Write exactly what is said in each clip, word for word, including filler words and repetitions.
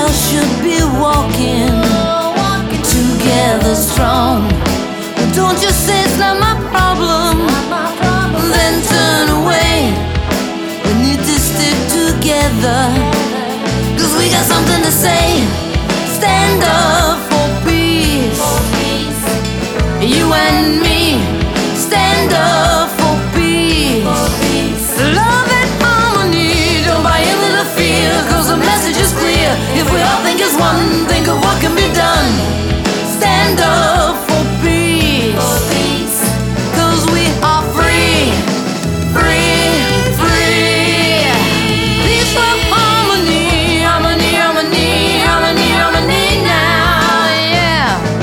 us should be walking together strong. Don't just say it's not my problem, then turn away. We need to stick together, 'cause we got something to say. Stand up for peace, you and me. Stand up for peace, love and harmony. Don't buy into the fear, 'cause the message is clear. If we all think as one, think of what can be done. Stand up for peace, 'cause we are free, free, free. Peace, love, harmony, harmony, harmony, harmony, harmony now, yeah.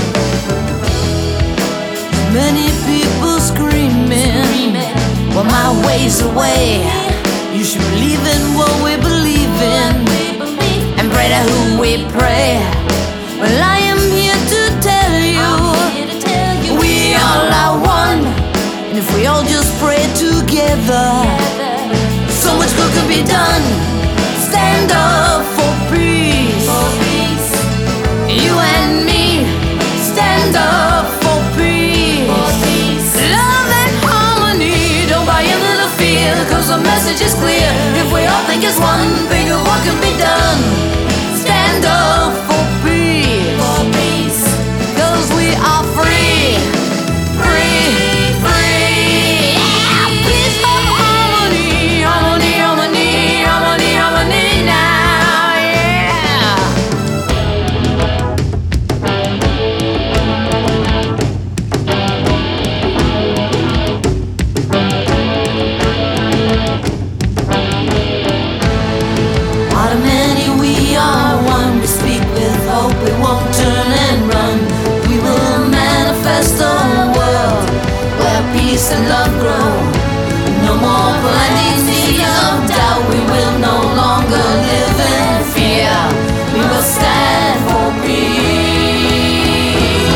Many people screaming, well, my way's away. You should believe in what we believe in, and pray to who we pray. Well, I am here to tell you, we all are one. And if we all just pray together, so much good could be done. Stand up for peace, you and me. Stand up for peace, love and harmony. Don't buy into the fear, 'cause the message is clear. If we all think as one, think of what can be done. Stand up for peace, 'cause we are free, free, free. Yeah. Peace, love, harmony, harmony, harmony, harmony, harmony now, yeah. Out of many we are one. We speak with hope, we won't turn and run. We will manifest a world where peace and love grow. No more blinding seas of doubt. We will no longer live in fear. We will stand for peace.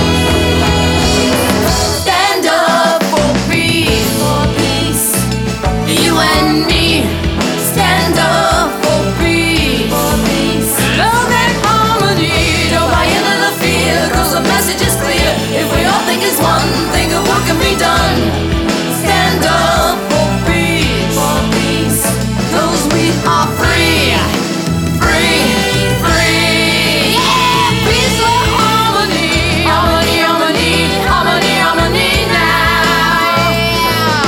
Stand up for peace, you and me. Stand up for peace, love and harmony. Don't buy into the fear, 'cause the message is clear. If we all think as one, think of what can be done. Stand up for peace, 'cause we are free, free, free. Yeah, peace, love, harmony, harmony, harmony, harmony, harmony now. Yeah.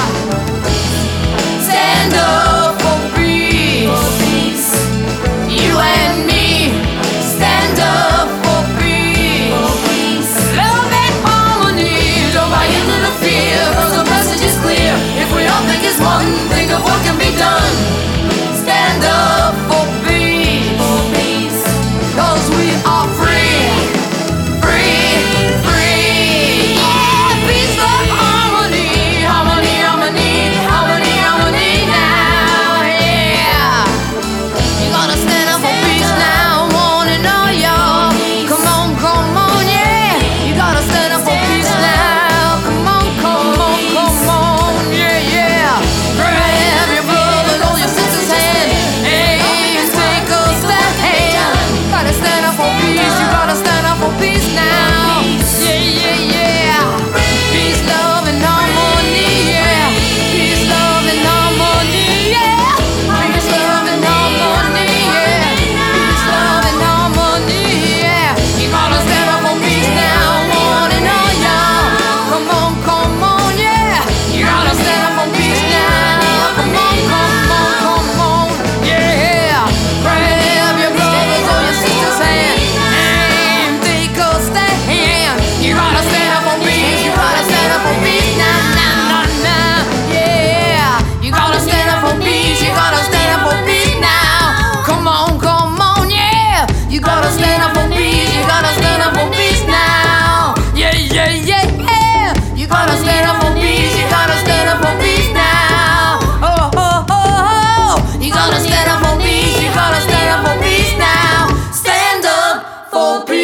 Stand up for peace, you and me. Stand up for peace, love and harmony. Don't buy into the fear, 'cause the message is clear. If we all think as one, think of what can be done. Stand up for peace, 'cause we are free, free, free. Yeah, peace, love, harmony, harmony, harmony, harmony, harmony now, yeah. You gotta stand up for peace now, wanna know y'all. Come on, come on, yeah. You gotta stand up for peace now. Come on, come on, come on, yeah, yeah. Grab your brothers or your sisters' hand, hey, and take a step. Hey, gotta stand up for peace. You gotta stand up for peace now. Yeah, yeah, yeah. Peace, love, and harmony, yeah. Peace, love, and harmony, yeah. Peace, love, and harmony, yeah. Peace, love, and harmony, yeah. You gotta stand up for peace now, wanna know y'all. Come on, come on, yeah. You gotta stand up for peace now. Come on, come on, come on, yeah. Grab your brothers or your sisters' hand and take a stand. You gotta stand up for peace. You gotta stand up for peace now, now, now, now, yeah. You gotta stand up for peace. You gotta stand up for peace now. Come on, come on, yeah. You gotta stand up for peace. You gotta stand up for peace now. Yeah, yeah, yeah, yeah. You gotta stand up for peace. You gotta stand up for peace now. Oh, oh, oh, oh. You gotta stand up for peace. You gotta stand up for peace now. Stand up for peace.